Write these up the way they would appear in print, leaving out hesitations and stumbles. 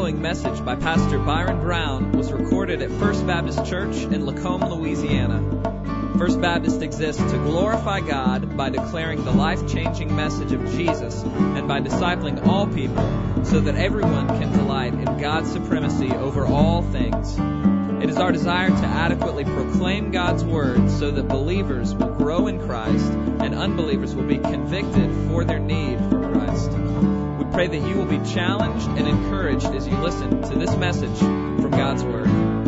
following message by Pastor Byron Brown was recorded at First Baptist Church in Lacombe, Louisiana. First Baptist exists to glorify God by declaring the life-changing message of Jesus and by discipling all people so that everyone can delight in God's supremacy over all things. It is our desire to adequately proclaim God's Word so that believers will grow in Christ and unbelievers will be convicted for their need for Christ. We pray that you will be challenged and encouraged as you listen to this message from God's Word.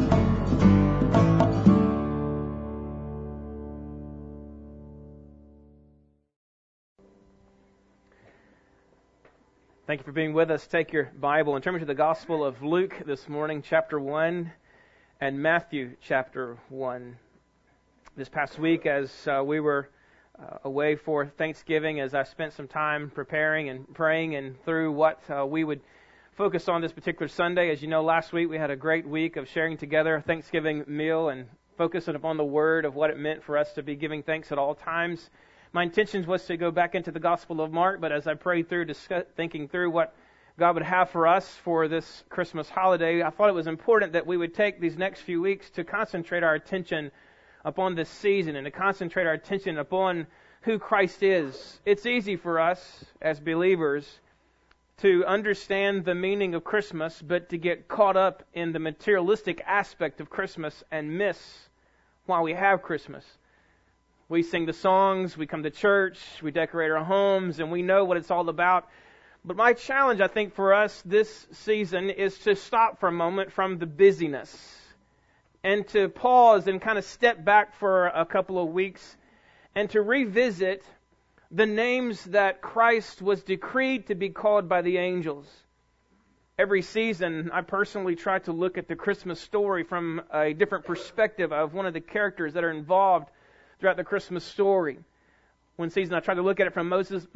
Thank you for being with us. Take your Bible and turn to the Gospel of Luke this morning, chapter 1, and Matthew chapter 1. This past week, as we were away for Thanksgiving, as I spent some time preparing and praying and through what we would focus on this particular Sunday. As you know, last week we had a great week of sharing together a Thanksgiving meal and focusing upon the Word of what it meant for us to be giving thanks at all times. My intention was to go back into the Gospel of Mark, but as I prayed through, thinking through what God would have for us for this Christmas holiday, I thought it was important that we would take these next few weeks to concentrate our attention upon this season and to concentrate our attention upon who Christ is. It's easy for us as believers to understand the meaning of Christmas, but to get caught up in the materialistic aspect of Christmas and miss why we have Christmas. We sing the songs, we come to church, we decorate our homes, and we know what it's all about. But my challenge, I think, for us this season is to stop for a moment from the busyness and to pause and kind of step back for a couple of weeks and to revisit the names that Christ was decreed to be called by the angels. Every season, I personally try to look at the Christmas story from a different perspective of one of the characters that are involved throughout the Christmas story. One season I tried to look at it from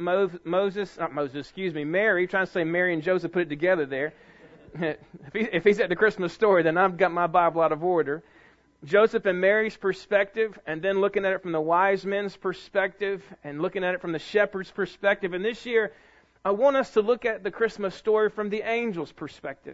Mary, trying to say Mary and Joseph put it together there. If he's at the Christmas story, then I've got my Bible out of order. Joseph and Mary's perspective, and then looking at it from the wise men's perspective, and looking at it from the shepherd's perspective. And this year, I want us to look at the Christmas story from the angel's perspective.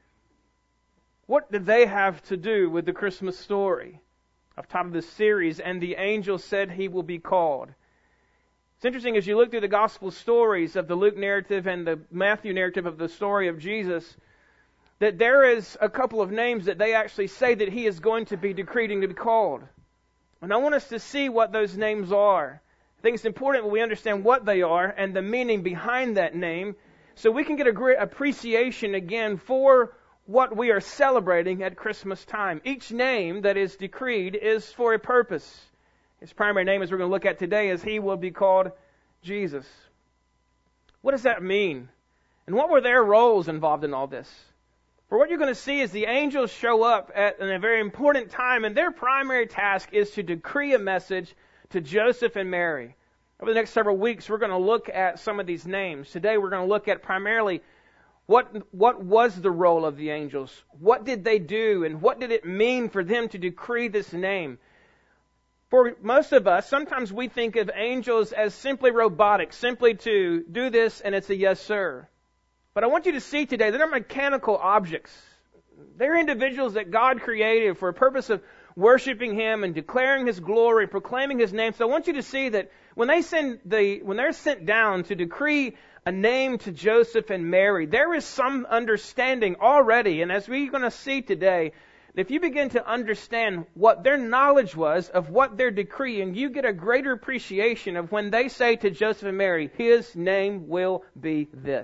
What did they have to do with the Christmas story? I've titled this series, "And the Angel Said He Will Be Called." It's interesting as you look through the gospel stories of the Luke narrative and the Matthew narrative of the story of Jesus, that there is a couple of names that they actually say that He is going to be decreting to be called. And I want us to see what those names are. I think it's important that we understand what they are and the meaning behind that name so we can get a great appreciation again for what we are celebrating at Christmas time. Each name that is decreed is for a purpose. His primary name, as we're going to look at today, is He will be called Jesus. What does that mean? And what were their roles involved in all this? For what you're going to see is the angels show up at a very important time, and their primary task is to decree a message to Joseph and Mary. Over the next several weeks, we're going to look at some of these names. Today, we're going to look at primarily what was the role of the angels? What did they do, and what did it mean for them to decree this name? For most of us, sometimes we think of angels as simply robotic, simply to do this and it's a yes, sir. But I want you to see today that they're mechanical objects. They're individuals that God created for a purpose of worshiping Him and declaring His glory, proclaiming His name. So I want you to see that when they're sent down to decree a name to Joseph and Mary, there is some understanding already. And as we're going to see today, if you begin to understand what their knowledge was of what they're decreeing, you get a greater appreciation of when they say to Joseph and Mary, His name will be this.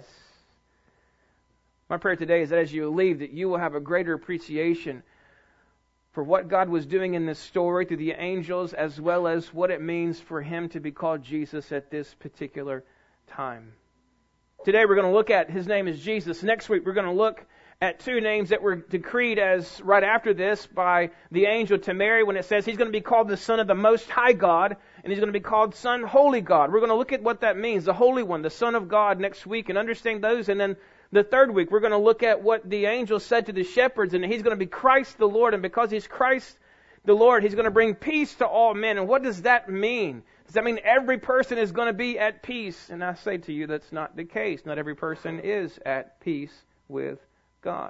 My prayer today is that as you leave, that you will have a greater appreciation for what God was doing in this story through the angels, as well as what it means for Him to be called Jesus at this particular time. Today we're going to look at His name is Jesus. Next week we're going to look at two names that were decreed as right after this by the angel to Mary when it says He's going to be called the Son of the Most High God, and He's going to be called Son Holy God. We're going to look at what that means, the Holy One, the Son of God, next week, and understand those. And then the third week we're going to look at what the angel said to the shepherds, and He's going to be Christ the Lord, and because He's Christ the Lord, He's going to bring peace to all men. And what does that mean? Does that mean every person is going to be at peace? And I say to you, that's not the case. Not every person is at peace with God.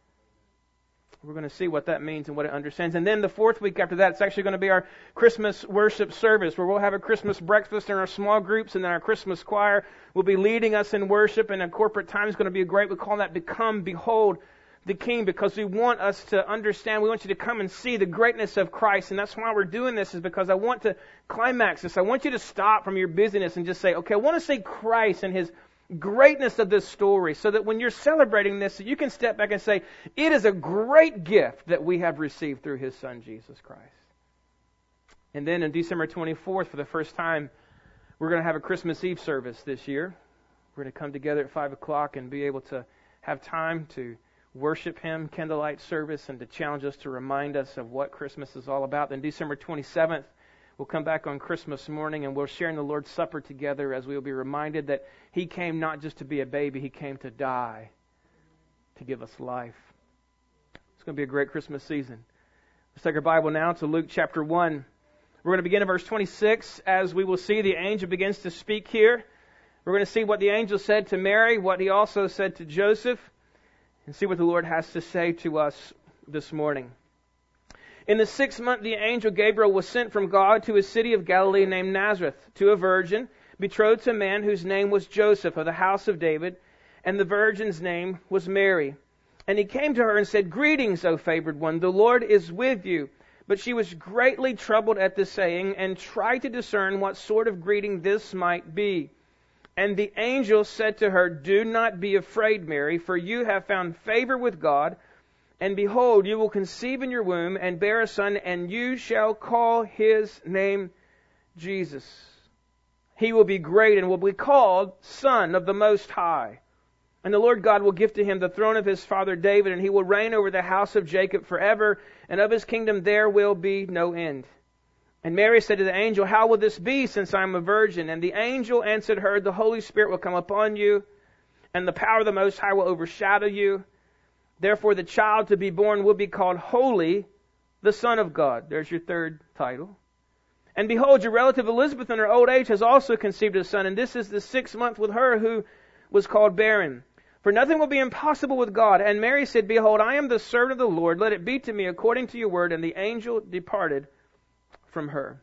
We're going to see what that means and what it understands. And then the fourth week after that, it's actually going to be our Christmas worship service, where we'll have a Christmas breakfast in our small groups, and then our Christmas choir will be leading us in worship, and a corporate time is going to be great. We call that Become, Behold the King, because we want us to understand, we want you to come and see the greatness of Christ. And that's why we're doing this, is because I want to climax this. I want you to stop from your busyness and just say, okay, I want to see Christ and His greatness of this story, so that when you're celebrating this, you can step back and say, it is a great gift that we have received through His Son, Jesus Christ. And then on December 24th, for the first time, we're going to have a Christmas Eve service this year. We're going to come together at 5 o'clock and be able to have time to worship Him, candlelight service, and to challenge us, to remind us of what Christmas is all about. Then December 27th, we'll come back on Christmas morning, and we'll share in the Lord's Supper together, as we will be reminded that He came not just to be a baby, He came to die, to give us life. It's going to be a great Christmas season. Let's take our Bible now to Luke chapter 1. We're going to begin at verse 26, as we will see the angel begins to speak here. We're going to see what the angel said to Mary, what he also said to Joseph, and see what the Lord has to say to us this morning. In the 6th month, the angel Gabriel was sent from God to a city of Galilee named Nazareth, to a virgin betrothed to a man whose name was Joseph, of the house of David, and the virgin's name was Mary. And he came to her and said, "Greetings, O favored one, the Lord is with you." But she was greatly troubled at the saying, and tried to discern what sort of greeting this might be. And the angel said to her, "Do not be afraid, Mary, for you have found favor with God. And behold, you will conceive in your womb and bear a son, and you shall call his name Jesus. He will be great and will be called Son of the Most High. And the Lord God will give to him the throne of his father David, and he will reign over the house of Jacob forever, and of his kingdom there will be no end." And Mary said to the angel, "How will this be, since I am a virgin?" And the angel answered her, "The Holy Spirit will come upon you, and the power of the Most High will overshadow you. Therefore the child to be born will be called Holy, the Son of God." There's your third title. "And behold, your relative Elizabeth in her old age has also conceived a son, and this is the 6th month with her who was called barren. For nothing will be impossible with God." And Mary said, "Behold, I am the servant of the Lord. Let it be to me according to your word." And the angel departed from her.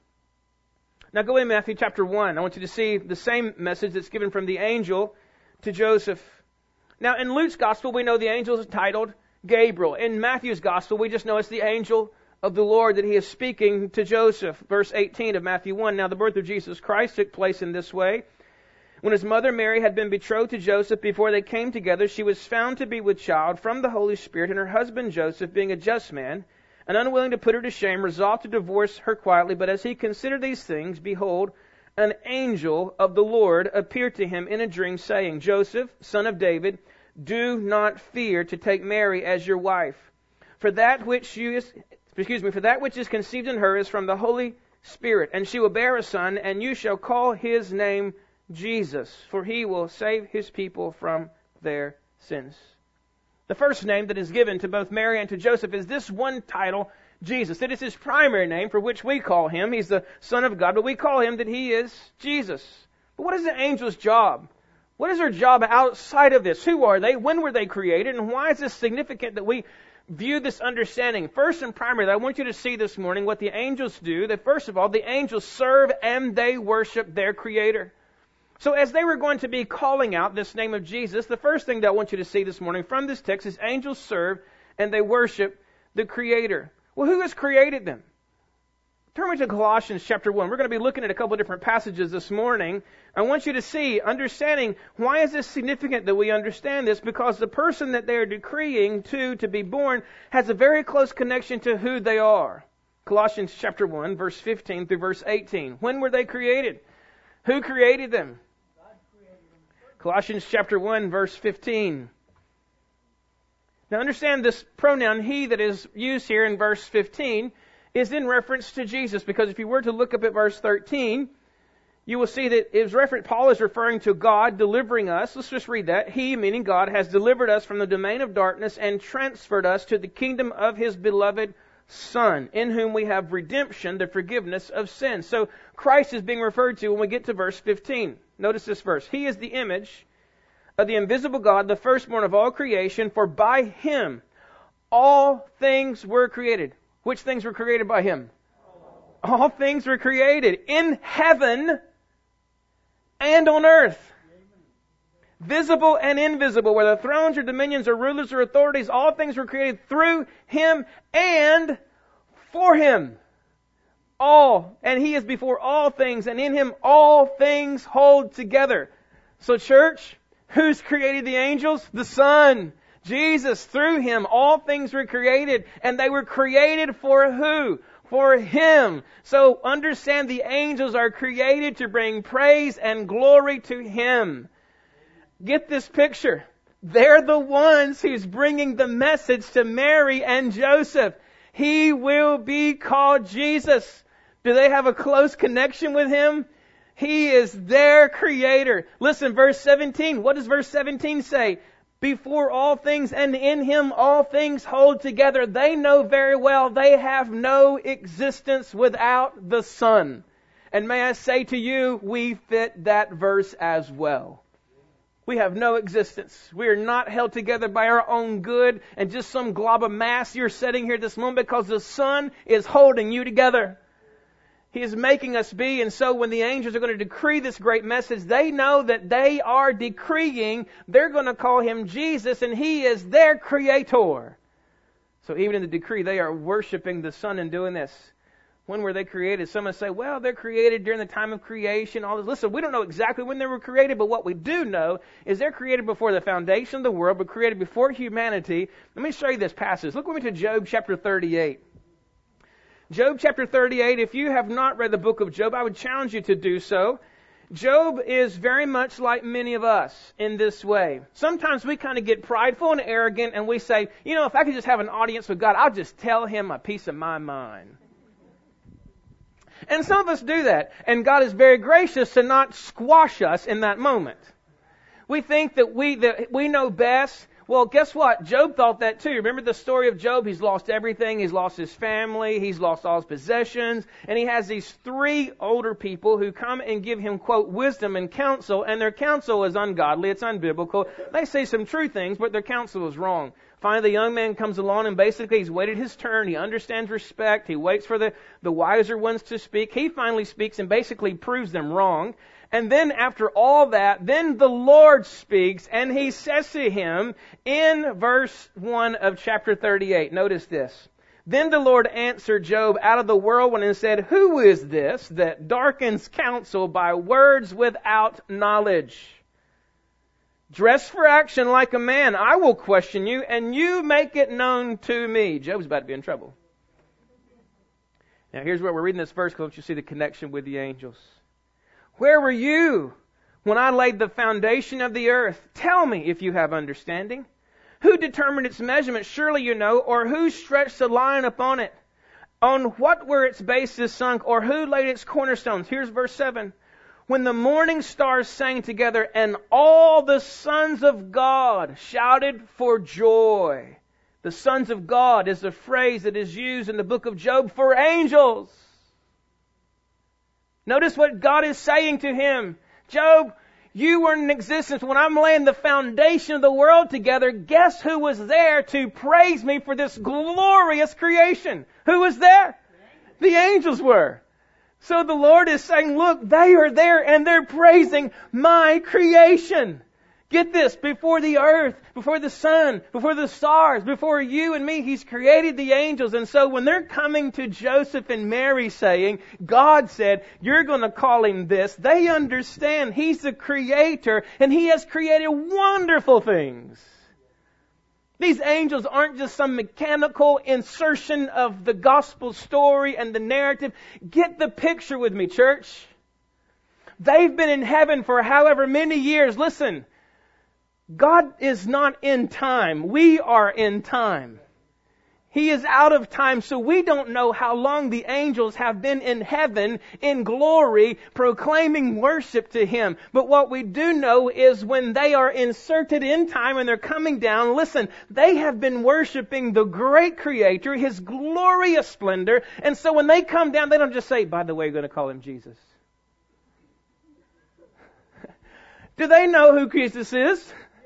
Now go in Matthew chapter 1. I want you to see the same message that's given from the angel to Joseph. Now in Luke's gospel, we know the angel is titled Gabriel. In Matthew's gospel, we just know it's the angel of the Lord that he is speaking to Joseph. Verse 18 of Matthew 1. "Now the birth of Jesus Christ took place in this way. When his mother Mary had been betrothed to Joseph, before they came together, she was found to be with child from the Holy Spirit, and her husband Joseph, being a just man, and unwilling to put her to shame, resolved to divorce her quietly. But as he considered these things, behold, an angel of the Lord appeared to him in a dream, saying, 'Joseph, son of David, do not fear to take Mary as your wife, for that which is conceived in her is from the Holy Spirit, and she will bear a son, and you shall call his name Jesus, for he will save his people from their sins.'" The first name that is given to both Mary and to Joseph is this one title, Jesus. It is his primary name, for which we call him. He's the Son of God, but we call him that he is Jesus. But what is the angel's job? What is their job outside of this? Who are they? When were they created? And why is this significant that we view this understanding? First and primary, I want you to see this morning what the angels do. That first of all, the angels serve and they worship their Creator. So as they were going to be calling out this name of Jesus, the first thing that I want you to see this morning from this text is angels serve and they worship the Creator. Well, who has created them? Turn with me to Colossians chapter 1. We're going to be looking at a couple of different passages this morning. I want you to see, understanding, why is this significant that we understand this? Because the person that they are decreeing to be born has a very close connection to who they are. Colossians chapter 1, verse 15 through verse 18. When were they created? Who created them? Colossians chapter 1, verse 15. Now understand this pronoun, he, that is used here in verse 15, is in reference to Jesus. Because if you were to look up at verse 13, you will see that Paul is referring to God delivering us. Let's just read that. He, meaning God, has delivered us from the domain of darkness and transferred us to the kingdom of his beloved Son, in whom we have redemption, the forgiveness of sins. So Christ is being referred to when we get to verse 15. Notice this verse. He is the image of the invisible God, the firstborn of all creation, for by Him all things were created. Which things were created by Him? All things were created in heaven and on earth. Visible and invisible, whether thrones or dominions or rulers or authorities, all things were created through Him and for Him. All. And He is before all things, and in Him all things hold together. So church, who's created the angels? The Son. Jesus. Through Him all things were created, and they were created for who? For Him. So understand the angels are created to bring praise and glory to Him. Get this picture. They're the ones who's bringing the message to Mary and Joseph. He will be called Jesus. Do they have a close connection with Him? He is their Creator. Listen, verse 17. What does verse 17 say? Before all things and in Him all things hold together. They know very well they have no existence without the Son. And may I say to you, we fit that verse as well. We have no existence. We are not held together by our own good and just some glob of mass you're sitting here this moment, because the Son is holding you together. He is making us be. And so when the angels are going to decree this great message, they know that they are decreeing. They're going to call Him Jesus, and He is their Creator. So even in the decree, they are worshiping the Son in doing this. When were they created? Some say, well, they're created during the time of creation. All this. Listen, we don't know exactly when they were created, but what we do know is they're created before the foundation of the world, but created before humanity. Let me show you this passage. Look with me to Job chapter 38. Job chapter 38, if you have not read the book of Job, I would challenge you to do so. Job is very much like many of us in this way. Sometimes we kind of get prideful and arrogant, and we say, you know, if I could just have an audience with God, I'll just tell Him a piece of my mind. And some of us do that. And God is very gracious to not squash us in that moment. We think that we know best. Well, guess what? Job thought that too. Remember the story of Job? He's lost everything. He's lost his family. He's lost all his possessions. And he has these 3 older people who come and give him, quote, wisdom and counsel. And their counsel is ungodly. It's unbiblical. They say some true things, but their counsel is wrong. Finally, the young man comes along, and basically he's waited his turn. He understands respect. He waits for the wiser ones to speak. He finally speaks and basically proves them wrong. And then after all that, then the Lord speaks, and He says to him in verse 1 of chapter 38, notice this. Then the Lord answered Job out of the whirlwind and said, who is this that darkens counsel by words without knowledge? Dress for action like a man. I will question you, and you make it known to me. Job's about to be in trouble. Now here's where we're reading this verse, because you see the connection with the angels. Where were you when I laid the foundation of the earth? Tell me if you have understanding. Who determined its measurement? Surely you know. Or who stretched the line upon it? On what were its bases sunk? Or who laid its cornerstones? Here's verse 7. When the morning stars sang together and all the sons of God shouted for joy. The sons of God is the phrase that is used in the book of Job for angels. Notice what God is saying to him. Job, you were in existence when I'm laying the foundation of the world together. Guess who was there to praise me for this glorious creation? Who was there? The angels were. So the Lord is saying, look, they are there and they're praising my creation. Get this, before the earth, before the sun, before the stars, before you and me, He's created the angels. And so when they're coming to Joseph and Mary saying, God said, you're going to call Him this, they understand He's the Creator and He has created wonderful things. These angels aren't just some mechanical insertion of the gospel story and the narrative. Get the picture with me, church. They've been in heaven for however many years. Listen, God is not in time. We are in time. He is out of time, so we don't know how long the angels have been in heaven in glory proclaiming worship to Him. But what we do know is when they are inserted in time and they're coming down, listen, they have been worshiping the great Creator, His glorious splendor. And so when they come down, they don't just say, by the way, you're going to call Him Jesus. Do they know who Jesus is?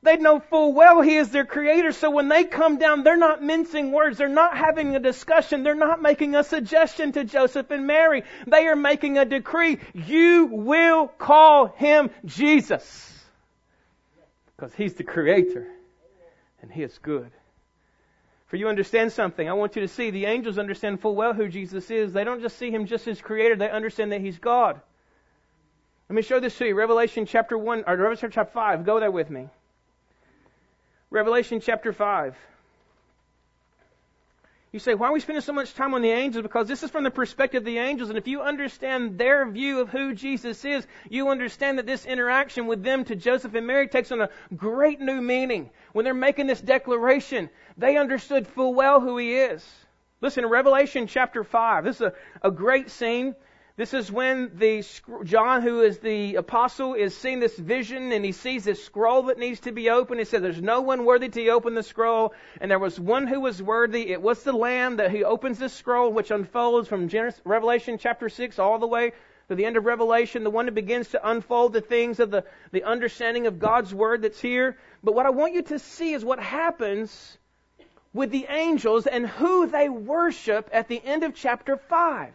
They know full well He is their Creator. So when they come down, they're not mincing words. They're not having a discussion. They're not making a suggestion to Joseph and Mary. They are making a decree. You will call Him Jesus. Because He's the Creator. And He is good. For you understand something, I want you to see the angels understand full well who Jesus is. They don't just see Him just as Creator. They understand that He's God. Let me show this to you. Revelation chapter 1, or Revelation chapter 5. Go there with me. Revelation chapter 5. You say, why are we spending so much time on the angels? Because this is from the perspective of the angels. And if you understand their view of who Jesus is, you understand that this interaction with them to Joseph and Mary takes on a great new meaning. When they're making this declaration, they understood full well who He is. Listen, in Revelation chapter 5, this is a great scene. This is when John, who is the apostle, is seeing this vision, and he sees this scroll that needs to be opened. He said, there's no one worthy to open the scroll, and there was one who was worthy. It was the Lamb that He opens this scroll, which unfolds from Revelation chapter 6 all the way to the end of Revelation, the one that begins to unfold the things of the understanding of God's Word that's here. But what I want you to see is what happens with the angels and who they worship at the end of chapter 5.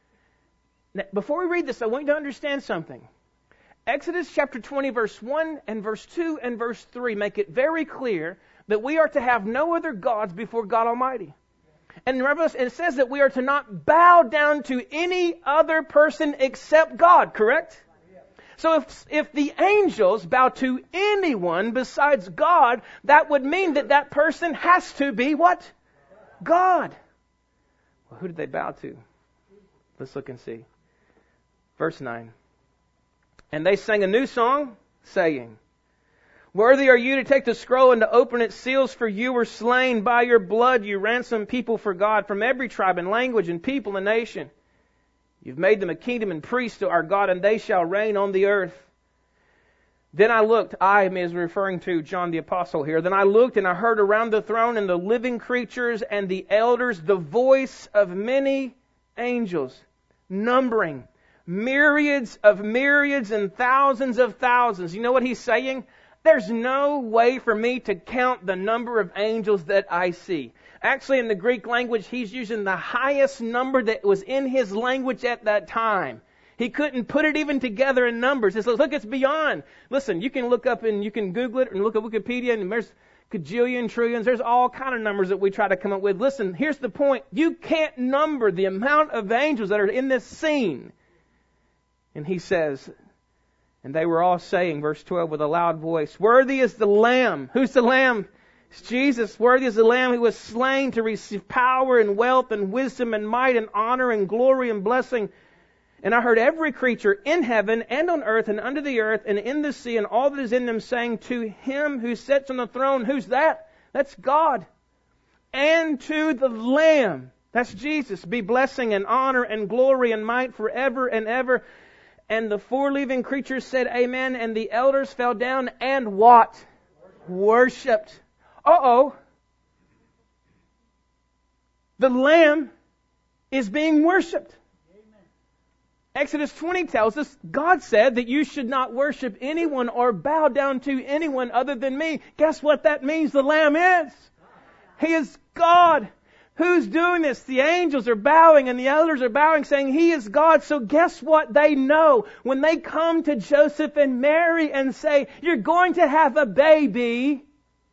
Now, before we read this, I want you to understand something. Exodus chapter 20, verse 1 and verse 2 and verse 3 make it very clear that we are to have no other gods before God Almighty. And in Revelation, it says that we are to not bow down to any other person except God, correct? So if the angels bow to anyone besides God, that would mean that that person has to be what? God. Well, who did they bow to? Let's look and see. Verse 9. And they sang a new song, saying, worthy are you to take the scroll and to open its seals, for you were slain by your blood. You ransomed people for God from every tribe and language and people and nation. You've made them a kingdom and priests to our God, and they shall reign on the earth. Then I looked, I is referring to John the Apostle here. Then I looked and I heard around the throne and the living creatures and the elders the voice of many angels, numbering myriads and thousands of thousands. You know what he's saying? There's no way for me to count the number of angels that I see. Actually, in the Greek language, he's using the highest number that was in his language at that time. He couldn't put it even together in numbers. It's like, look, it's beyond. Listen, you can look up and you can Google it and look at Wikipedia, and there's cajillion, trillions. There's all kind of numbers that we try to come up with. Listen, here's the point. You can't number the amount of angels that are in this scene. And he says, and they were all saying, verse 12, with a loud voice, worthy is the Lamb. Who's the Lamb? It's Jesus. Worthy is the Lamb who was slain to receive power and wealth and wisdom and might and honor and glory and blessing. And I heard every creature in heaven and on earth and under the earth and in the sea and all that is in them saying, to Him who sits on the throne. Who's that? That's God. And to the Lamb. That's Jesus. Be blessing and honor and glory and might forever and ever. And the four living creatures said, Amen. And the elders fell down and what? Worshipped. Uh-oh. The Lamb is being worshipped. Exodus 20 tells us, God said that you should not worship anyone or bow down to anyone other than me. Guess what that means the Lamb is? He is God. Who's doing this? The angels are bowing and the elders are bowing, saying He is God. So guess what they know? When they come to Joseph and Mary and say, you're going to have a baby,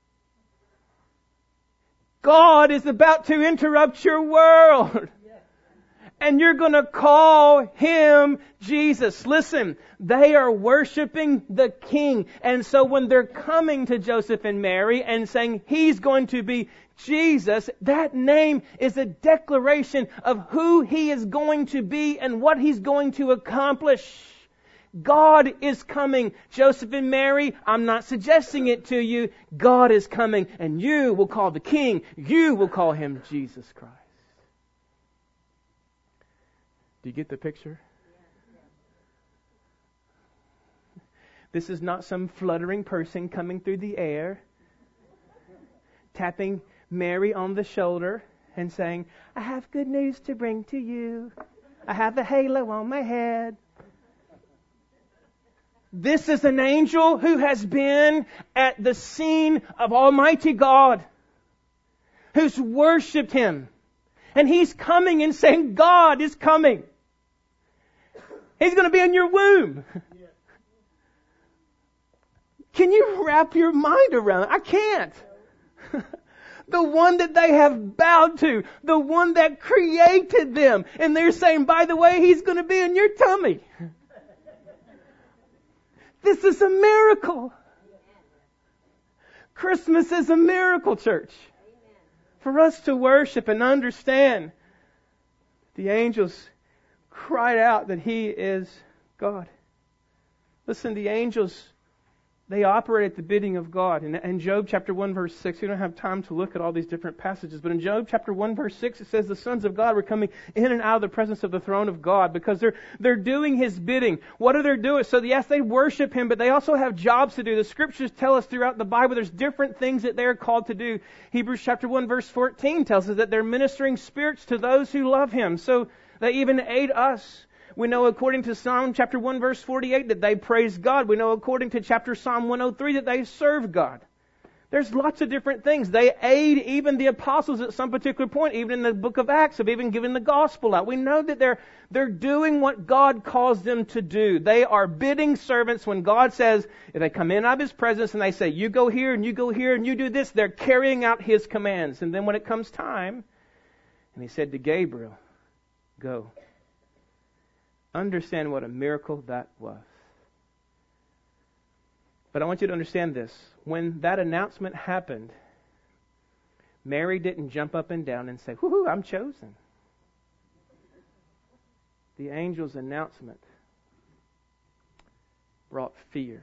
God is about to interrupt your world. And you're going to call Him Jesus. Listen, they are worshiping the King. And so when they're coming to Joseph and Mary and saying He's going to be Jesus, that name is a declaration of who He is going to be and what He's going to accomplish. God is coming. Joseph and Mary, I'm not suggesting it to you. God is coming, and you will call the King. You will call Him Jesus Christ. Do you get the picture? This is not some fluttering person coming through the air, tapping Mary on the shoulder and saying, I have good news to bring to you. I have a halo on my head. This is an angel who has been at the scene of Almighty God, who's worshipped Him. And he's coming and saying, God is coming. He's going to be in your womb. Can you wrap your mind around it? I can't. The one that they have bowed to, the one that created them. And they're saying, by the way, He's going to be in your tummy. This is a miracle. Christmas is a miracle, church. For us to worship and understand, the angels cried out that He is God. Listen, the angels, they operate at the bidding of God. In Job chapter 1 verse 6, we don't have time to look at all these different passages, but in Job chapter 1 verse 6 it says the sons of God were coming in and out of the presence of the throne of God because they're doing His bidding. What are they doing? So yes, they worship Him, but they also have jobs to do. The scriptures tell us throughout the Bible there's different things that they're called to do. Hebrews chapter 1 verse 14 tells us that they're ministering spirits to those who love Him. So they even aid us. We know according to Psalm chapter 1 verse 48 that they praise God. We know according to chapter Psalm 103 that they serve God. There's lots of different things. They aid even the apostles at some particular point, even in the book of Acts, of even giving the gospel out. We know that they're doing what God calls them to do. They are bidding servants when God says, if they come in out of His presence and they say, you go here and you go here and you do this, they're carrying out His commands. And then when it comes time, and He said to Gabriel, go. Understand what a miracle that was. But I want you to understand this. When that announcement happened, Mary didn't jump up and down and say, whoo, I'm chosen. The angel's announcement brought fear.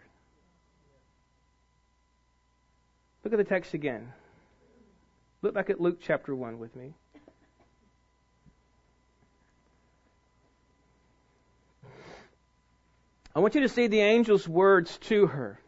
Look at the text again. Look back at Luke chapter 1 with me. I want you to see the angel's words to her.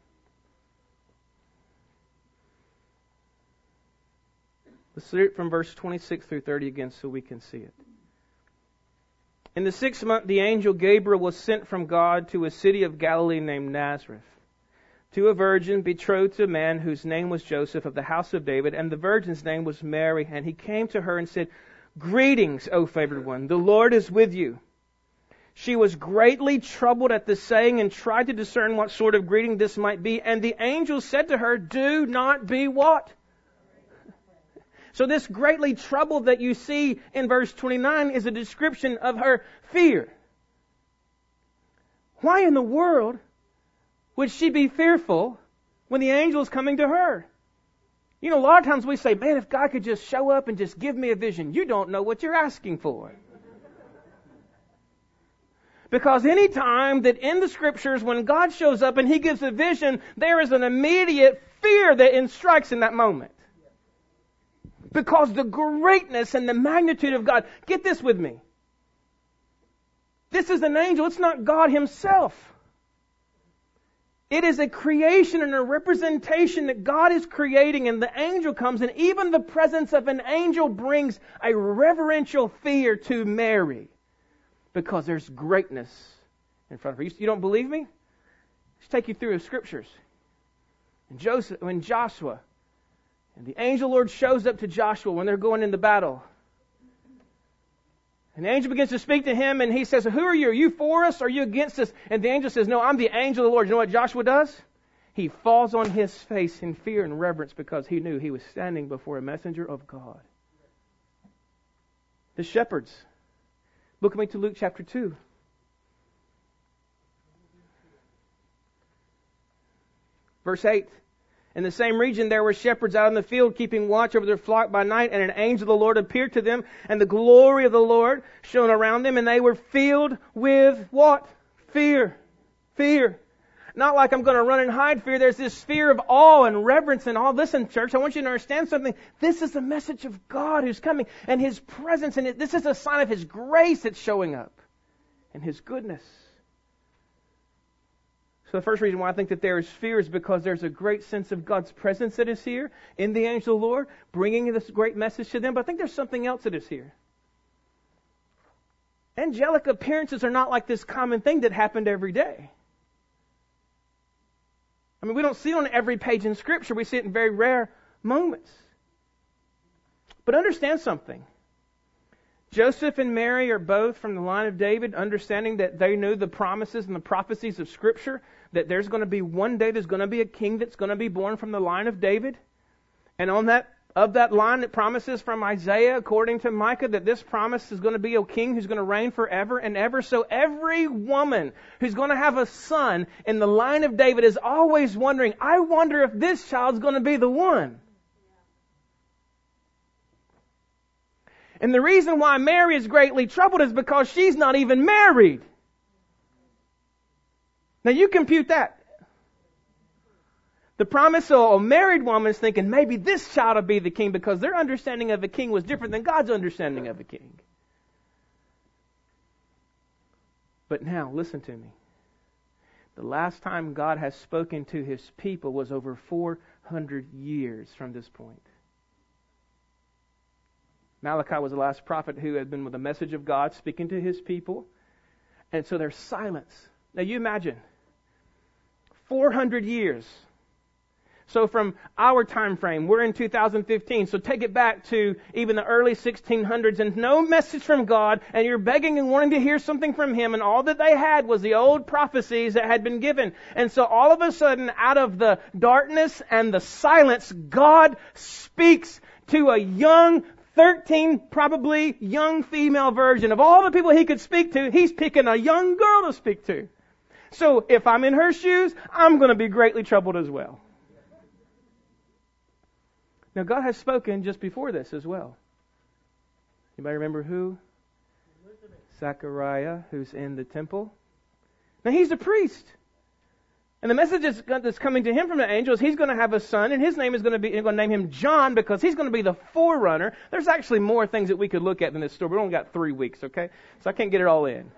Let's read it from verse 26 through 30 again so we can see it. In the 6th month, the angel Gabriel was sent from God to a city of Galilee named Nazareth, to a virgin betrothed to a man whose name was Joseph of the house of David, and the virgin's name was Mary. And he came to her and said, Greetings, O favored one, the Lord is with you. She was greatly troubled at the saying and tried to discern what sort of greeting this might be. And the angel said to her, do not be what? So this greatly troubled that you see in verse 29 is a description of her fear. Why in the world would she be fearful when the angel is coming to her? You know, a lot of times we say, man, if God could just show up and just give me a vision. You don't know what you're asking for. Because any time that in the Scriptures, when God shows up and He gives a vision, there is an immediate fear that strikes in that moment. Because the greatness and the magnitude of God. Get this with me. This is an angel. It's not God Himself. It is a creation and a representation that God is creating, and the angel comes, and even the presence of an angel brings a reverential fear to Mary. Because there's greatness in front of her. You don't believe me? Let's take you through the Scriptures. When Joshua, and the angel Lord shows up to Joshua when they're going into battle. And the angel begins to speak to him, and he says, who are you? Are you for us? Or are you against us? And the angel says, no, I'm the angel of the Lord. You know what Joshua does? He falls on his face in fear and reverence because he knew he was standing before a messenger of God. The shepherds. Look with me to Luke chapter 2. Verse 8. In the same region there were shepherds out in the field keeping watch over their flock by night, and an angel of the Lord appeared to them, and the glory of the Lord shone around them, and they were filled with what? Fear. Fear. Not like I'm going to run and hide fear. There's this fear of awe and reverence and all. Listen, church, I want you to understand something. This is the message of God who's coming, and His presence, and this is a sign of His grace that's showing up, and His goodness. So the first reason why I think that there is fear is because there's a great sense of God's presence that is here in the angel of the Lord, bringing this great message to them. But I think there's something else that is here. Angelic appearances are not like this common thing that happened every day. I mean, we don't see it on every page in Scripture. We see it in very rare moments. But understand something. Joseph and Mary are both from the line of David, understanding that they knew the promises and the prophecies of Scripture, that there's going to be one day there's going to be a king that's going to be born from the line of David. And of that line that promises from Isaiah, according to Micah, that this promise is going to be a king who's going to reign forever and ever. So every woman who's going to have a son in the line of David is always wondering, I wonder if this child's going to be the one. And the reason why Mary is greatly troubled is because she's not even married. Now you compute that. The promise of a married woman is thinking, maybe this child will be the king, because their understanding of a king was different than God's understanding of a king. But now, listen to me. The last time God has spoken to His people was over 400 years from this point. Malachi was the last prophet who had been with the message of God speaking to His people. And so there's silence. Now you imagine, 400 years. So from our time frame, we're in 2015, so take it back to even the early 1600s, and no message from God, and you're begging and wanting to hear something from Him, and all that they had was the old prophecies that had been given. And so all of a sudden, out of the darkness and the silence, God speaks to a young 13, probably young female version. Of all the people He could speak to, He's picking a young girl to speak to. So if I'm in her shoes, I'm going to be greatly troubled as well. Now God has spoken just before this as well. Anybody remember who? Zechariah, who's in the temple. Now he's a priest. And the message that's coming to him from the angels, he's going to have a son, and his name is going to name him John, because he's going to be the forerunner. There's actually more things that we could look at in this story. We only got 3 weeks, okay? So I can't get it all in.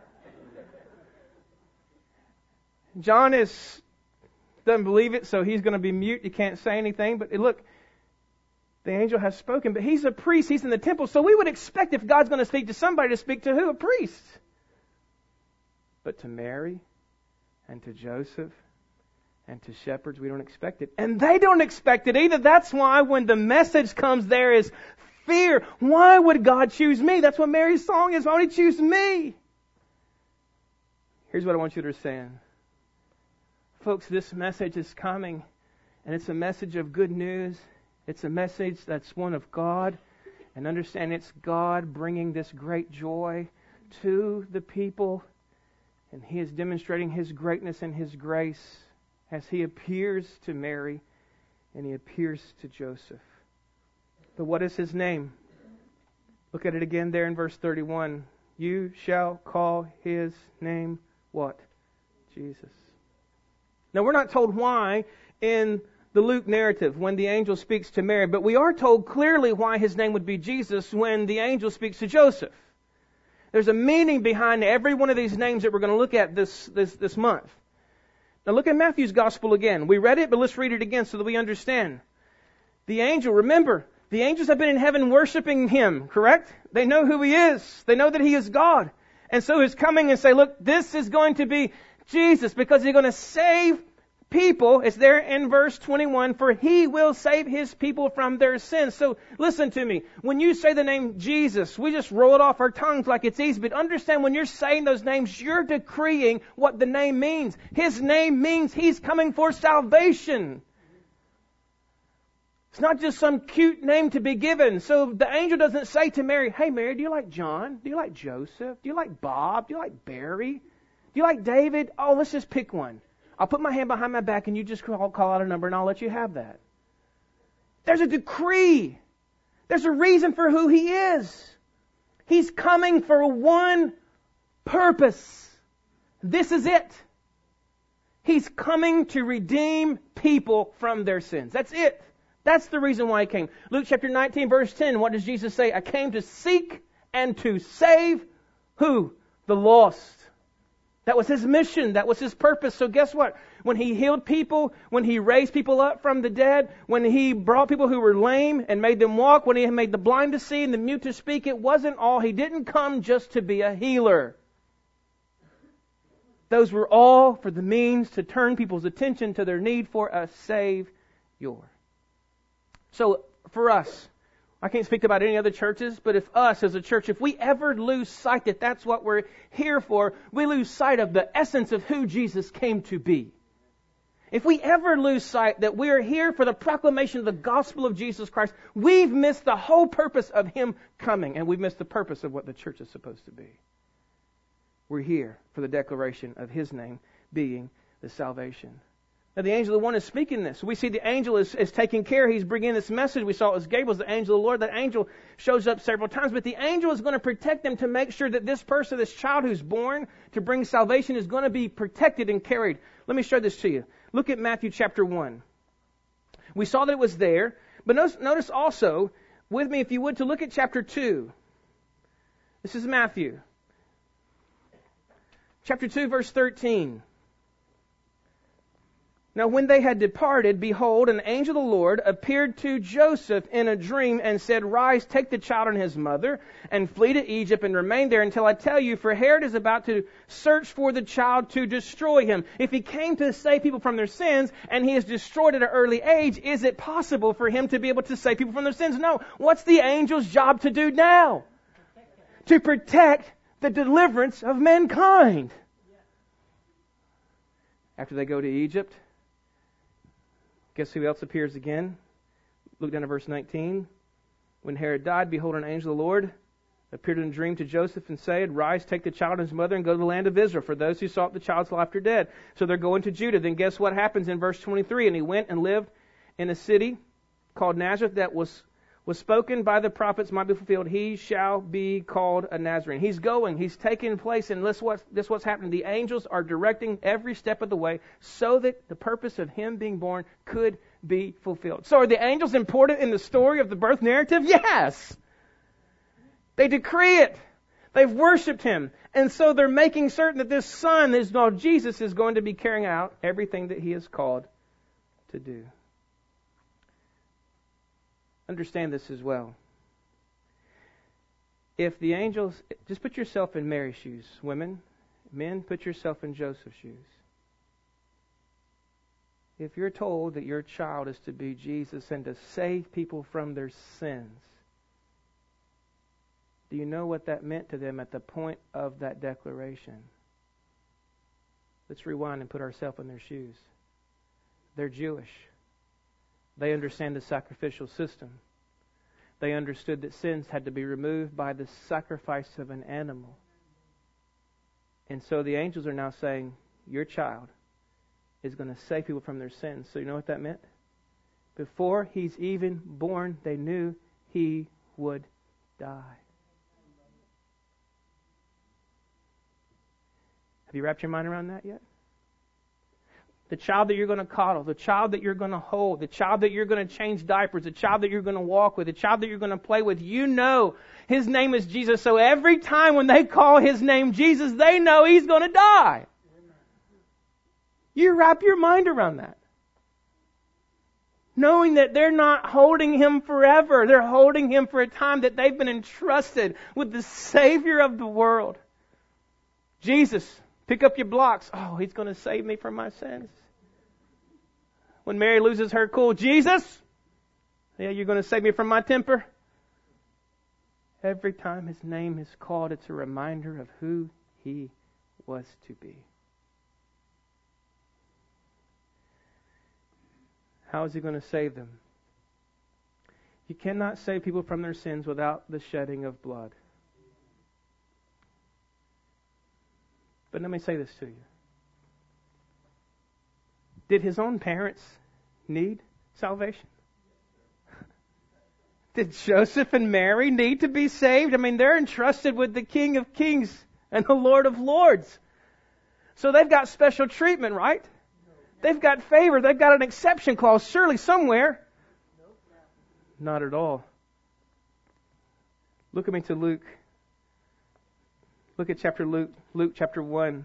John doesn't believe it, so he's going to be mute. He can't say anything. But look, the angel has spoken, but he's a priest. He's in the temple. So we would expect, if God's going to speak to somebody, to speak to who? A priest. But to Mary and to Joseph and to shepherds, we don't expect it. And they don't expect it either. That's why when the message comes, there is fear. Why would God choose me? That's what Mary's song is. Why would He choose me? Here's what I want you to understand. Folks, this message is coming, and it's a message of good news. It's a message that's one of God, and understand it's God bringing this great joy to the people, and He is demonstrating His greatness and His grace as He appears to Mary and He appears to Joseph. But what is His name? Look at it again there in verse 31. You shall call His name what? Jesus. Now, we're not told why in the Luke narrative when the angel speaks to Mary, but we are told clearly why His name would be Jesus when the angel speaks to Joseph. There's a meaning behind every one of these names that we're going to look at this month. Now, look at Matthew's Gospel again. We read it, but let's read it again so that we understand. The angel, remember, the angels have been in heaven worshiping Him, correct? They know who He is. They know that He is God. And so He's coming and say, look, this is going to be Jesus, because He's going to save people. It's there in verse 21, for He will save His people from their sins. So listen to me. When you say the name Jesus, we just roll it off our tongues like it's easy. But understand, when you're saying those names, you're decreeing what the name means. His name means He's coming for salvation. It's not just some cute name to be given. So the angel doesn't say to Mary, hey Mary, do you like John? Do you like Joseph? Do you like Bob? Do you like Barry? Do you like David? Oh, let's just pick one. I'll put my hand behind my back and you just call out a number and I'll let you have that. There's a decree. There's a reason for who He is. He's coming for one purpose. This is it. He's coming to redeem people from their sins. That's it. That's the reason why He came. Luke chapter 19, verse 10, what does Jesus say? I came to seek and to save who? The lost. That was His mission. That was His purpose. So guess what? When He healed people, when He raised people up from the dead, when He brought people who were lame and made them walk, when He made the blind to see and the mute to speak, it wasn't all. He didn't come just to be a healer. Those were all for the means to turn people's attention to their need for a Savior. So for us, I can't speak about any other churches, but if us as a church, if we ever lose sight that that's what we're here for, we lose sight of the essence of who Jesus came to be. If we ever lose sight that we are here for the proclamation of the gospel of Jesus Christ, we've missed the whole purpose of Him coming, and we've missed the purpose of what the church is supposed to be. We're here for the declaration of His name being the salvation. Now the angel of the one is speaking this. We see the angel is taking care. He's bringing this message. We saw it was Gabriel, the angel of the Lord. That angel shows up several times. But the angel is going to protect them to make sure that this person, this child who's born to bring salvation, is going to be protected and carried. Let me show this to you. Look at Matthew chapter 1. We saw that it was there. But notice also, with me if you would, to look at chapter 2. This is Matthew. Chapter 2, verse 13. Now when they had departed, behold, an angel of the Lord appeared to Joseph in a dream and said, Rise, take the child and his mother, and flee to Egypt and remain there until I tell you, for Herod is about to search for the child to destroy him. If he came to save people from their sins and he is destroyed at an early age, is it possible for him to be able to save people from their sins? No. What's the angel's job to do now? To protect the deliverance of mankind. After they go to Egypt, guess who else appears again? Look down at verse 19. When Herod died, behold, an angel of the Lord appeared in a dream to Joseph and said, Rise, take the child and his mother and go to the land of Israel, for those who sought the child's life are dead. So they're going to Judah. Then guess what happens in verse 23? And he went and lived in a city called Nazareth that was spoken by the prophets might be fulfilled. He shall be called a Nazarene. He's going. He's taking place. And this what's happening. The angels are directing every step of the way so that the purpose of Him being born could be fulfilled. So are the angels important in the story of the birth narrative? Yes. They decree it. They've worshipped Him. And so they're making certain that this Son, this called Jesus, is going to be carrying out everything that He is called to do. Understand this as well. If the angels, just put yourself in Mary's shoes, women, men, put yourself in Joseph's shoes. If you're told that your child is to be Jesus and to save people from their sins, do you know what that meant to them at the point of that declaration? Let's rewind and put ourselves in their shoes. They're Jewish. They understand the sacrificial system. They understood that sins had to be removed by the sacrifice of an animal. And so the angels are now saying, your child is going to save people from their sins. So you know what that meant? Before he's even born, they knew he would die. Have you wrapped your mind around that yet? The child that you're going to coddle, the child that you're going to hold, the child that you're going to change diapers, the child that you're going to walk with, the child that you're going to play with, you know his name is Jesus. So every time when they call his name Jesus, they know he's going to die. You wrap your mind around that. Knowing that they're not holding him forever. They're holding him for a time that they've been entrusted with the Savior of the world. Jesus, pick up your blocks. Oh, he's going to save me from my sins. When Mary loses her cool, Jesus, yeah, you're going to save me from my temper. Every time his name is called, it's a reminder of who he was to be. How is he going to save them? You cannot save people from their sins without the shedding of blood. But let me say this to you. Did his own parents need salvation? Did Joseph and Mary need to be saved? I mean, they're entrusted with the King of Kings and the Lord of Lords. So they've got special treatment, right? They've got favor. They've got an exception clause, surely somewhere. Not at all. Look at me to Luke. Look at Luke chapter 1.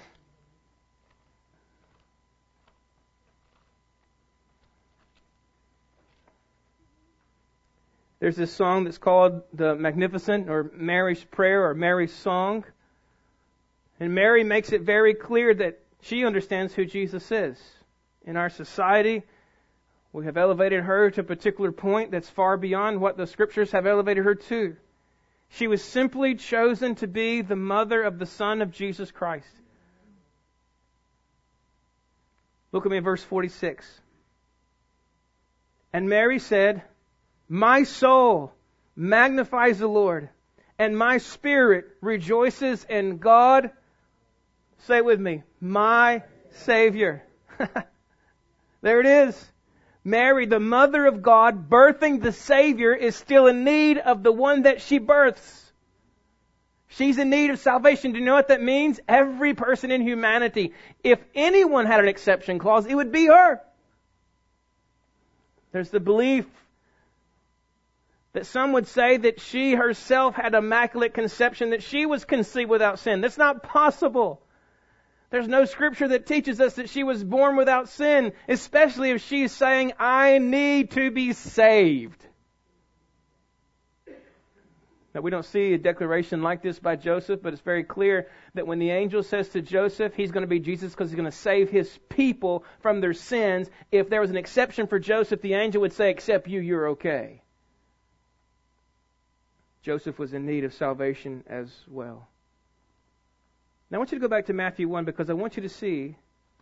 There's this song that's called the Magnificent or Mary's Prayer or Mary's Song. And Mary makes it very clear that she understands who Jesus is. In our society, we have elevated her to a particular point that's far beyond what the Scriptures have elevated her to. She was simply chosen to be the mother of the Son of Jesus Christ. Look at me in verse 46. And Mary said, "My soul magnifies the Lord, and my spirit rejoices in God." Say it with me. My Savior. There it is. Mary, the mother of God, birthing the Savior, is still in need of the one that she births. She's in need of salvation. Do you know what that means? Every person in humanity. If anyone had an exception clause, it would be her. There's the belief that some would say that she herself had immaculate conception, that she was conceived without sin. That's not possible. There's no scripture that teaches us that she was born without sin, especially if she's saying, I need to be saved. Now, we don't see a declaration like this by Joseph, but it's very clear that when the angel says to Joseph, he's going to be Jesus because he's going to save his people from their sins. If there was an exception for Joseph, the angel would say, except you, you're okay. Joseph was in need of salvation as well. Now I want you to go back to Matthew 1 because I want you to see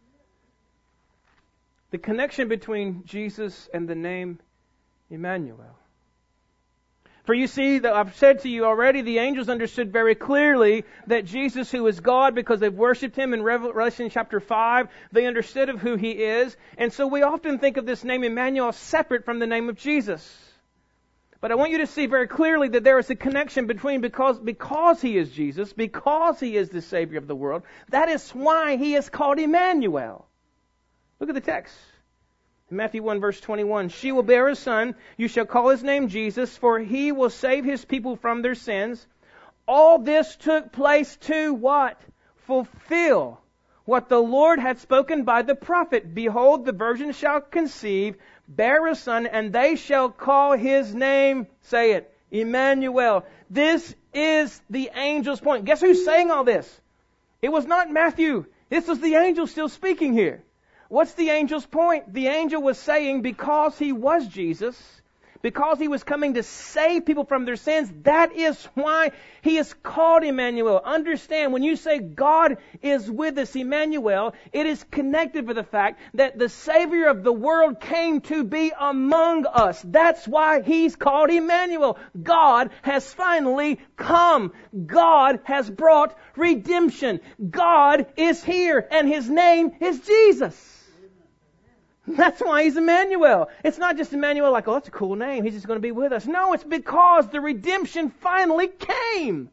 the connection between Jesus and the name Emmanuel. For you see, that I've said to you already, the angels understood very clearly that Jesus, who is God, because they've worshipped Him in Revelation chapter 5, they understood of who He is. And so we often think of this name Emmanuel separate from the name of Jesus. But I want you to see very clearly that there is a connection between because He is Jesus, because He is the Savior of the world. That is why He is called Emmanuel. Look at the text. In Matthew 1 verse 21, she will bear a son. You shall call his name Jesus, for He will save His people from their sins. All this took place to what? Fulfill what the Lord had spoken by the prophet. Behold, the virgin shall conceive, bear a son, and they shall call His name, say it, Emmanuel. This is the angel's point. Guess who's saying all this? It was not Matthew. This was the angel still speaking here. What's the angel's point? The angel was saying because He was Jesus, because He was coming to save people from their sins, that is why He is called Emmanuel. Understand, when you say God is with us, Emmanuel, it is connected with the fact that the Savior of the world came to be among us. That's why He's called Emmanuel. God has finally come. God has brought redemption. God is here, and His name is Jesus. That's why He's Emmanuel. It's not just Emmanuel like, oh, that's a cool name. He's just going to be with us. No, it's because the redemption finally came.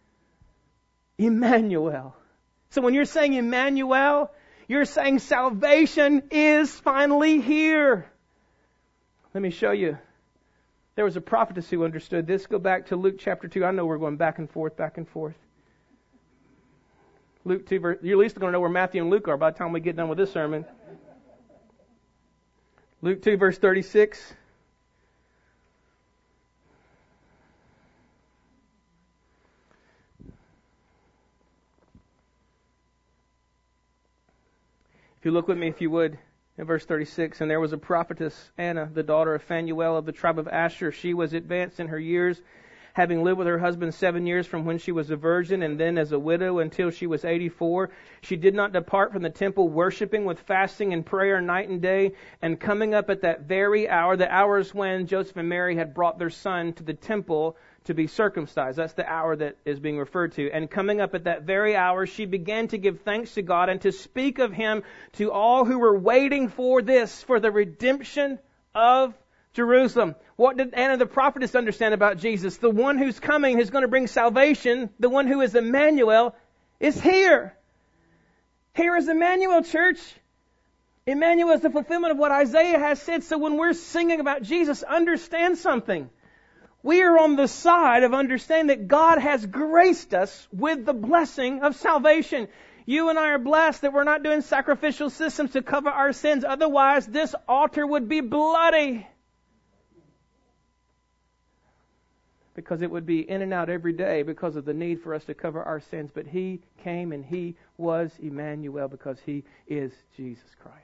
Emmanuel. So when you're saying Emmanuel, you're saying salvation is finally here. Let me show you. There was a prophetess who understood this. Go back to Luke chapter 2. I know we're going back and forth, back and forth. Luke 2, you're at least going to know where Matthew and Luke are by the time we get done with this sermon. Luke 2 verse 36. If you look with me, if you would, in verse 36, and there was a prophetess, Anna, the daughter of Phanuel of the tribe of Asher. She was advanced in her years, having lived with her husband 7 years from when she was a virgin and then as a widow until she was 84. She did not depart from the temple, worshiping with fasting and prayer night and day. And coming up at that very hour, the hours when Joseph and Mary had brought their son to the temple to be circumcised. That's the hour that is being referred to. And coming up at that very hour, she began to give thanks to God and to speak of Him to all who were waiting for this, for the redemption of Jerusalem. What did Anna the prophetess understand about Jesus? The one who's coming, who's going to bring salvation, the one who is Emmanuel, is here. Here is Emmanuel, church. Emmanuel is the fulfillment of what Isaiah has said. So when we're singing about Jesus, understand something. We are on the side of understanding that God has graced us with the blessing of salvation. You and I are blessed that we're not doing sacrificial systems to cover our sins. Otherwise, this altar would be bloody. because it would be in and out every day because of the need for us to cover our sins. But He came and He was Emmanuel because He is Jesus Christ.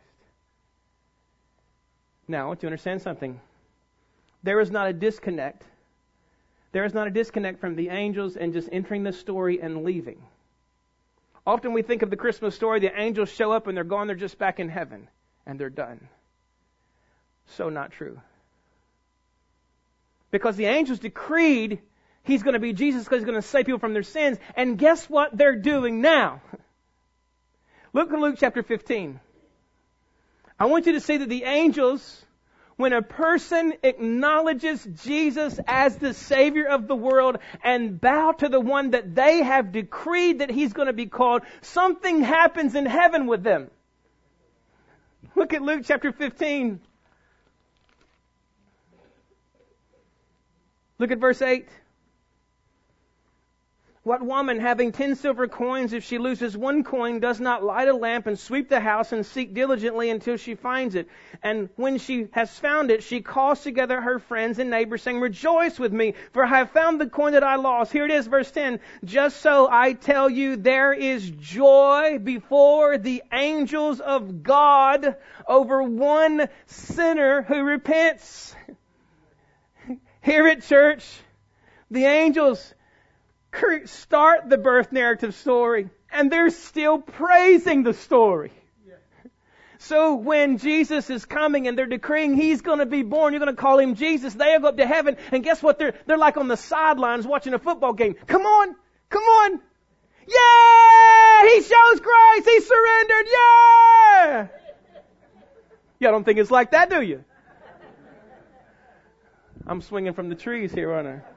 Now, I want you to understand something. There is not a disconnect. There is not a disconnect from the angels and just entering the story and leaving. Often we think of the Christmas story, the angels show up and they're gone, they're just back in heaven, and they're done. So not true. Because the angels decreed He's going to be Jesus because He's going to save people from their sins. And guess what they're doing now? Look at Luke chapter 15. I want you to see that the angels, when a person acknowledges Jesus as the Savior of the world and bow to the one that they have decreed that He's going to be called, something happens in heaven with them. Look at Luke chapter 15. Look at verse 8. What woman, having 10 silver coins, if she loses one coin, does not light a lamp and sweep the house and seek diligently until she finds it? And when she has found it, she calls together her friends and neighbors, saying, "Rejoice with me, for I have found the coin that I lost." Here it is, verse 10. "Just so I tell you, there is joy before the angels of God over one sinner who repents." Here at church, the angels start the birth narrative story, and they're still praising the story. Yeah. So when Jesus is coming and they're decreeing He's going to be born, you're going to call Him Jesus, they go up to heaven, and guess what? They're like on the sidelines watching a football game. Come on! Come on! Yeah! He shows grace! He surrendered! Yeah! Y'all don't think it's like that, do you? I'm swinging from the trees here, aren't I?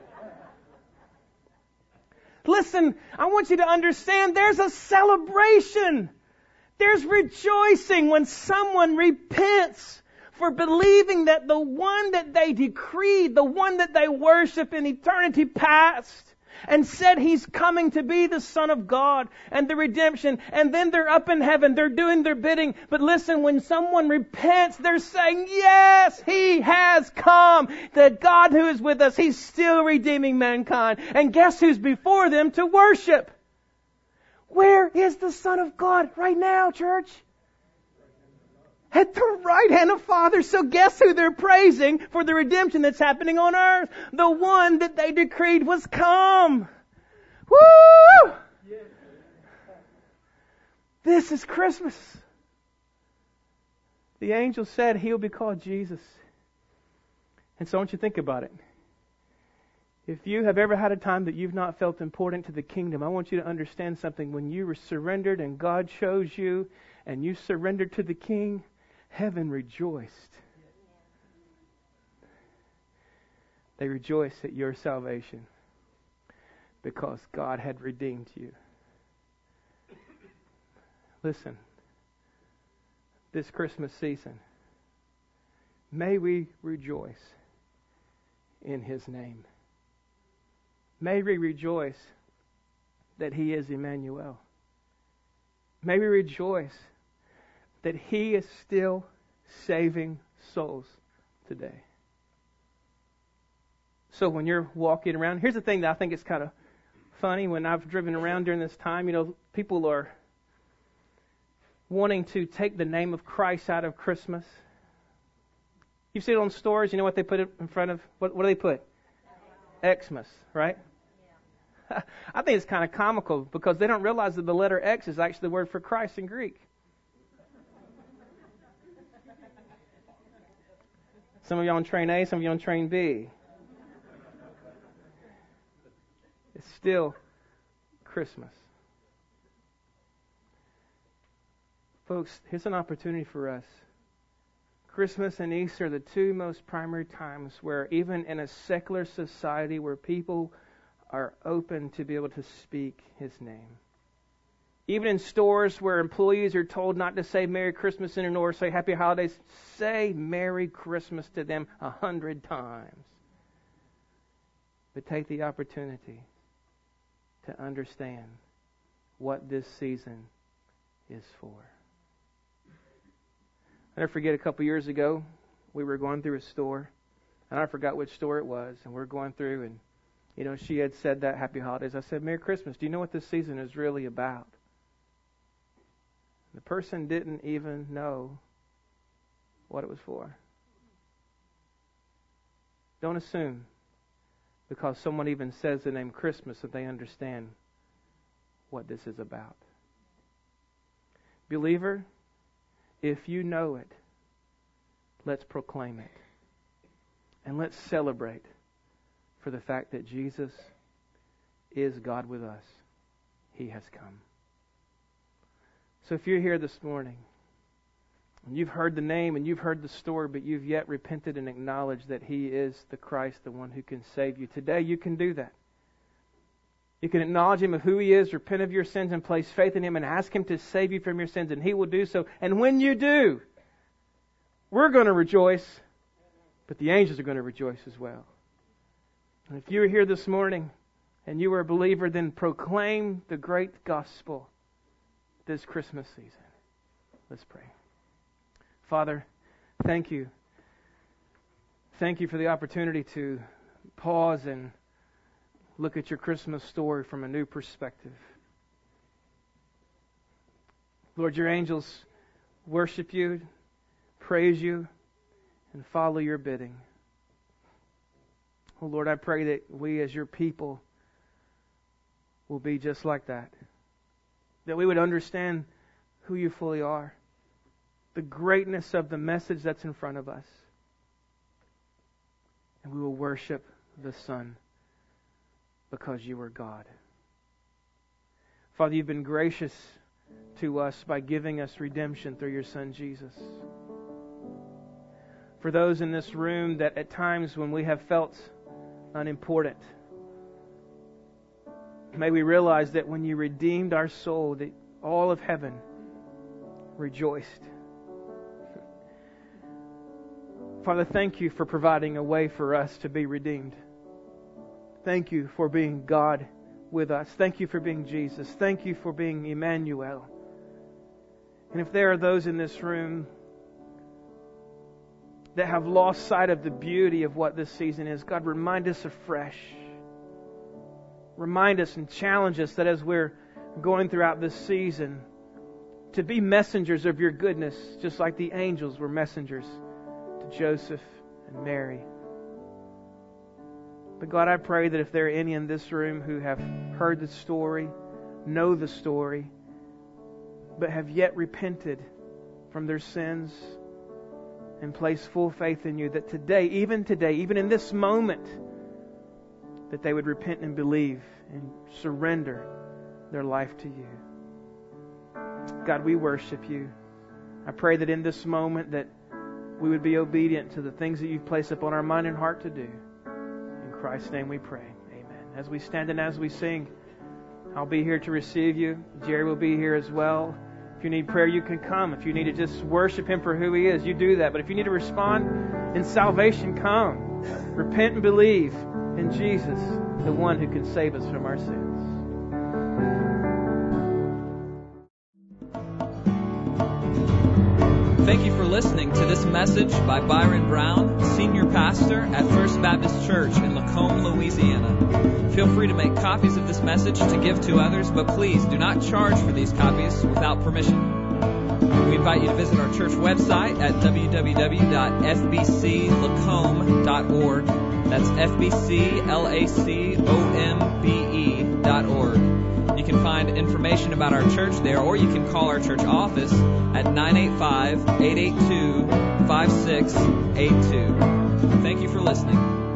Listen, I want you to understand there's a celebration. There's rejoicing when someone repents for believing that the one that they decreed, the one that they worship in eternity past, and said He's coming to be the Son of God and the redemption. And then they're up in heaven. They're doing their bidding. But listen, when someone repents, they're saying, yes, He has come. The God who is with us, He's still redeeming mankind. And guess who's before them to worship? Where is the Son of God right now, church? At the right hand of Father. So guess who they're praising for the redemption that's happening on earth? The one that they decreed was come. Woo! This is Christmas. The angel said He'll be called Jesus. And so I want you to think about it. If you have ever had a time that you've not felt important to the kingdom, I want you to understand something. When you were surrendered and God chose you and you surrendered to the King, heaven rejoiced. They rejoiced at your salvation because God had redeemed you. Listen, this Christmas season, may we rejoice in His name. May we rejoice that He is Emmanuel. May we rejoice that He is still saving souls today. So when you're walking around, here's the thing that I think is kind of funny. When I've driven around during this time, people are wanting to take the name of Christ out of Christmas. You see it on stores, you know what they put it in front of? What do they put? Xmas, right? Yeah. I think it's kind of comical because they don't realize that the letter X is actually the word for Christ in Greek. Some of you on train A, some of you on train B. It's still Christmas. Folks, here's an opportunity for us. Christmas and Easter are the two most primary times where even in a secular society where people are open to be able to speak His name. Even in stores where employees are told not to say Merry Christmas anymore or say Happy Holidays, say Merry Christmas to them 100 times. But take the opportunity to understand what this season is for. I never forget, a couple years ago, we were going through a store. And I forgot which store it was. And we're going through, and, she had said that, Happy Holidays. I said, Merry Christmas. Do you know what this season is really about? The person didn't even know what it was for. Don't assume because someone even says the name Christmas that they understand what this is about. Believer, if you know it, let's proclaim it. And let's celebrate for the fact that Jesus is God with us. He has come. So if you're here this morning, and you've heard the name and you've heard the story, but you've yet repented and acknowledged that He is the Christ, the one who can save you, today you can do that. You can acknowledge Him of who He is, repent of your sins, and place faith in Him, and ask Him to save you from your sins, and He will do so. And when you do, we're going to rejoice, but the angels are going to rejoice as well. And if you're here this morning and you are a believer, then proclaim the great gospel this Christmas season. Let's pray. Father, thank you. Thank you for the opportunity to pause and look at your Christmas story from a new perspective. Lord, your angels worship you, praise you, and follow your bidding. Oh Lord, I pray that we as your people will be just like that. That we would understand who you fully are. The greatness of the message that's in front of us. And we will worship the Son because you are God. Father, you've been gracious to us by giving us redemption through your Son Jesus. For those in this room that at times when we have felt unimportant, may we realize that when you redeemed our soul, that all of heaven rejoiced. Father, thank you for providing a way for us to be redeemed. Thank you for being God with us. Thank you for being Jesus. Thank you for being Emmanuel. And if there are those in this room that have lost sight of the beauty of what this season is, God, remind us afresh. Remind us and challenge us that as we're going throughout this season, to be messengers of your goodness, just like the angels were messengers to Joseph and Mary. But God, I pray that if there are any in this room who have heard the story, know the story, but have yet repented from their sins and placed full faith in you, that today, even in this moment, that they would repent and believe and surrender their life to you. God, we worship you. I pray that in this moment that we would be obedient to the things that you've placed upon our mind and heart to do. In Christ's name we pray. Amen. As we stand and as we sing, I'll be here to receive you. Jerry will be here as well. If you need prayer, you can come. If you need to just worship Him for who He is, you do that. But if you need to respond in salvation, come. Repent and believe in Jesus, the one who can save us from our sins. Thank you for listening to this message by Byron Brown, Senior Pastor at First Baptist Church in Lacombe, Louisiana. Feel free to make copies of this message to give to others, but please do not charge for these copies without permission. We invite you to visit our church website at www.fbclacombe.org. That's FBCLACOMBE.org. You can find information about our church there, or you can call our church office at 985-882-5682. Thank you for listening.